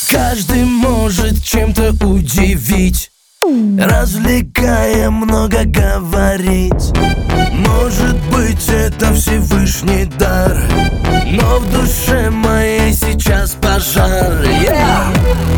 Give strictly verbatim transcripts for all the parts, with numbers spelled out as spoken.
Каждый может чем-то удивить, развлекая, много говорить. Может быть, это Всевышний дар, но в душе моей сейчас пожар. Yeah!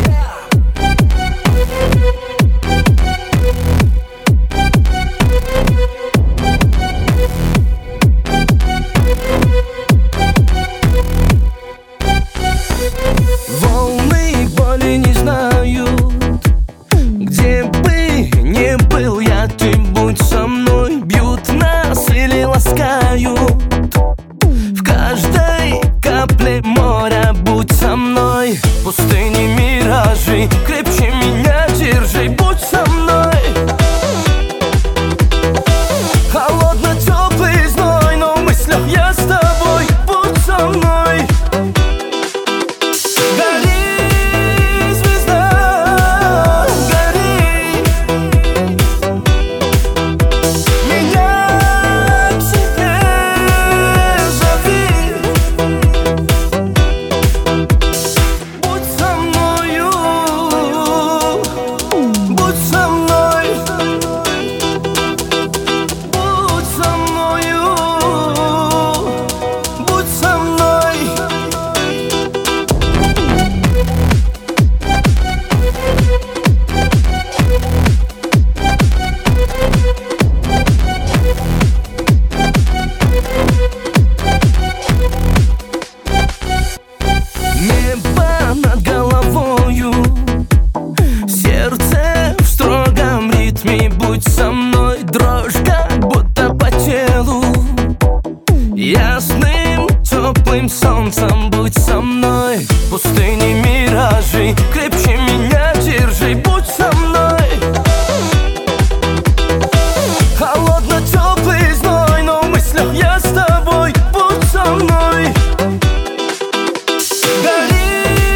Волны боли не знают, где бы ни был я, ты будь со мной. Бьют нас или ласкают, в каждой капле моря будь со мной. Пустыни, миражи, крепкие